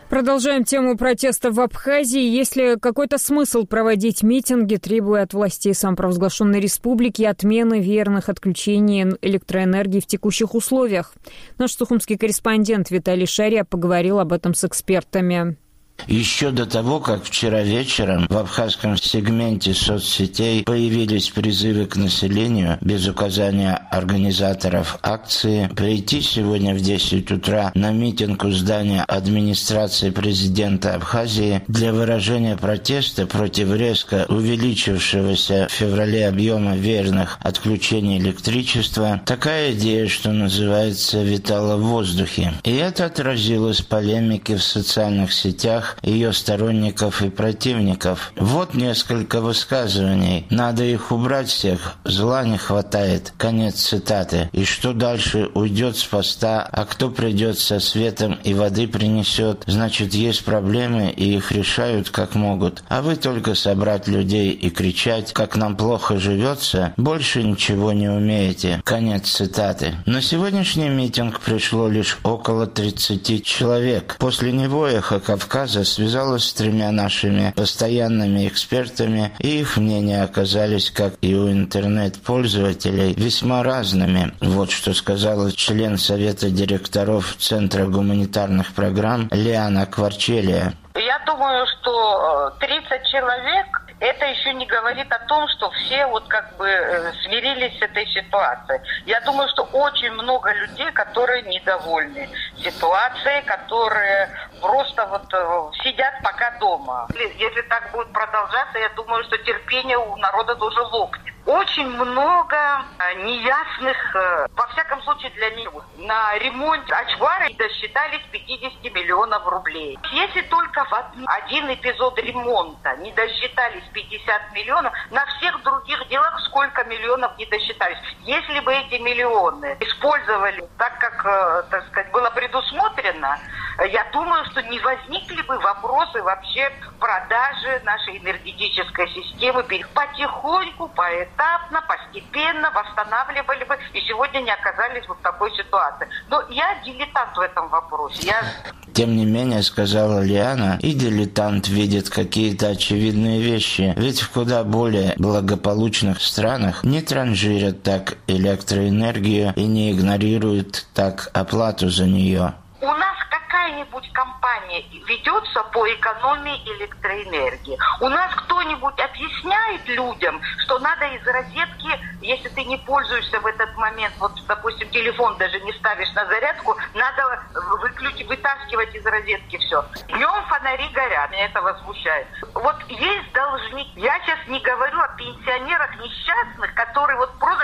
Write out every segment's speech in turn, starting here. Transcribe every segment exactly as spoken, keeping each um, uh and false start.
Продолжаем тему протеста в Абхазии. Есть ли какой-то смысл проводить митинги, требуя от властей самопровозглашенной республики отмены веерных отключений электроэнергии в текущих условиях? Наш сухумский корреспондент Виталий Шария поговорил об этом с экспертами. Еще до того, как вчера вечером в абхазском сегменте соцсетей появились призывы к населению без указания организаторов акции прийти сегодня в десять утра на митинг у здания администрации президента Абхазии для выражения протеста против резко увеличившегося в феврале объема веерных отключений электричества, такая идея, что называется, витала в воздухе. И это отразилось в полемике в социальных сетях ее сторонников и противников. Вот несколько высказываний. Надо их убрать всех, зла не хватает. Конец цитаты. И что дальше? Уйдет с поста, а кто придет со светом и воды принесет? Значит, есть проблемы, и их решают как могут. А вы только собрать людей и кричать, как нам плохо живется, больше ничего не умеете. Конец цитаты. На сегодняшний митинг пришло лишь около тридцати человек. После него «Эхо Кавказа» связалась с тремя нашими постоянными экспертами, и их мнения оказались, как и у интернет-пользователей, весьма разными. Вот что сказала член Совета директоров Центра гуманитарных программ Лиана Кварчелия. Я думаю, что тридцать человек — это еще не говорит о том, что все вот как бы смирились с этой ситуацией. Я думаю, что очень много людей, которые недовольны ситуацией, которые просто вот сидят пока дома. Если так будет продолжаться, я думаю, что терпение у народа тоже лопнет. Очень много неясных, во всяком случае для них, на ремонт Ачвара досчитались пятьдесят миллионов рублей. Если только в один эпизод ремонта не досчитались пятьдесят миллионов, на всех других делах сколько миллионов не досчитались. Если бы эти миллионы использовали так, как, так сказать, было предусмотрено, я думаю, что не возникли бы вопросы вообще продажи нашей энергетической системы. Потихоньку, поэтапно, постепенно восстанавливали бы, и сегодня не оказались бы в такой ситуации. Но я дилетант в этом вопросе. Я... Тем не менее, сказала Лиана, и дилетант видит какие-то очевидные вещи. Ведь в куда более благополучных странах не транжирят так электроэнергию и не игнорируют так оплату за нее. У нас какая-нибудь компания ведется по экономии электроэнергии? У нас кто-нибудь объясняет людям, что надо из розетки, если ты не пользуешься в этот момент, вот, допустим, телефон даже не ставишь на зарядку, надо выключить, вытаскивать из розетки все. Днем фонари горят, меня это возмущает. Вот есть должники. Я сейчас не говорю о пенсионерах несчастных, которые вот просто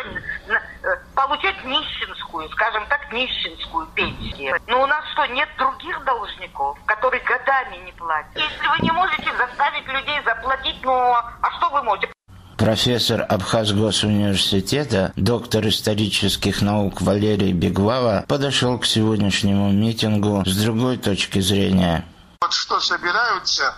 получают нищенскую, скажем так, нищенскую пенсию. Но у нас что, нет других должников, которые годами не платят? Если вы не можете заставить людей заплатить, ну, а что вы можете? Профессор Абхазгосуниверситета, доктор исторических наук Валерий Беглава подошел к сегодняшнему митингу с другой точки зрения. Вот что собираются,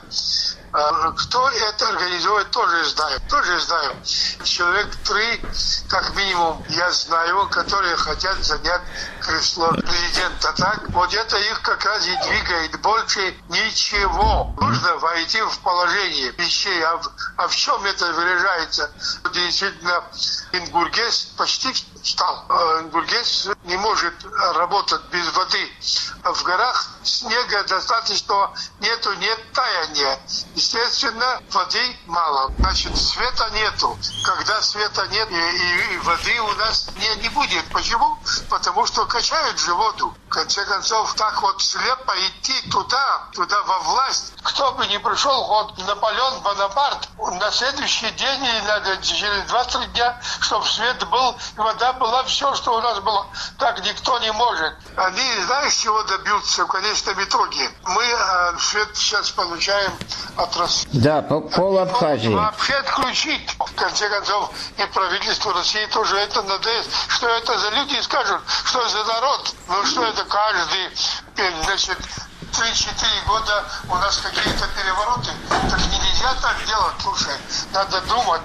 кто это организует, тоже знаю. Тоже знаю. Человек три, как минимум, я знаю, которые хотят занять кресло президента. Так, вот это их как раз и двигает. Больше ничего. Нужно войти в положение вещей. А в, а в чем это выражается? Действительно, Ингургес почти встал. Ингургес не может работать без воды. А в горах снега достаточно, нету, нет таяния. Естественно, воды мало. Значит, света нету. Когда света нет, и, и, и воды у нас не, не будет. Почему? Потому что качают же воду. В конце концов, так вот слепо идти туда, туда во власть. Кто бы ни пришел, вот Наполеон Бонапарт, на следующий день или надо через два-три дня, чтобы свет был, вода была, все, что у нас было. Так никто не может. Они, знаешь, чего добьются в конечном итоге? Мы э, свет сейчас получаем от России. Да, по пол Абхазии. Вообще отключить. В конце концов, и правительство России тоже это надеется. Что это за люди скажут? Что за народ? Ну что это каждый, значит, три-четыре года у нас какие-то перевороты. Так нельзя так делать, слушай. Надо думать.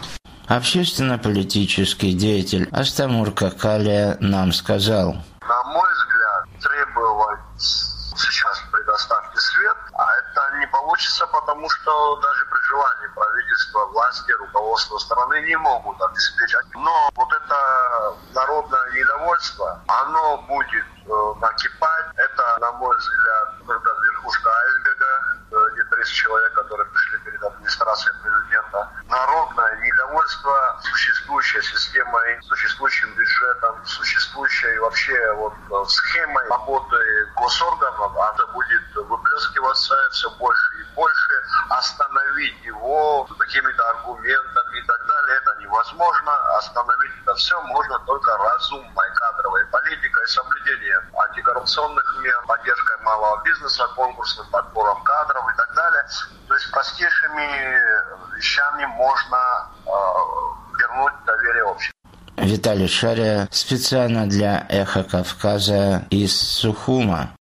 Общественно-политический деятель Астамур Какалия нам сказал. На мой взгляд, требовать сейчас предоставьте свет, а получится, потому что даже при желании правительства, власти, руководство страны не могут обеспечить. Но вот это народное недовольство, оно будет э, накипать. Это, на мой взгляд, только верхушка айсберга, где тридцать человек, которые пришли перед администрацией президента. Народное недовольство существующей системой, существующим бюджетом, существующей вообще вот схемой работы госорганов, это будет выплескиваться все больше и больше. Остановить его какими-то аргументами и так далее, это невозможно. Остановить это все можно только разумной кадровой политикой, соблюдением антикоррупционных мер, поддержкой малого бизнеса, конкурсным подбором кадров и так далее. То есть простейшими вещами можно э, вернуть доверие обществу. Виталий Шария специально для «Эхо Кавказа» из Сухума.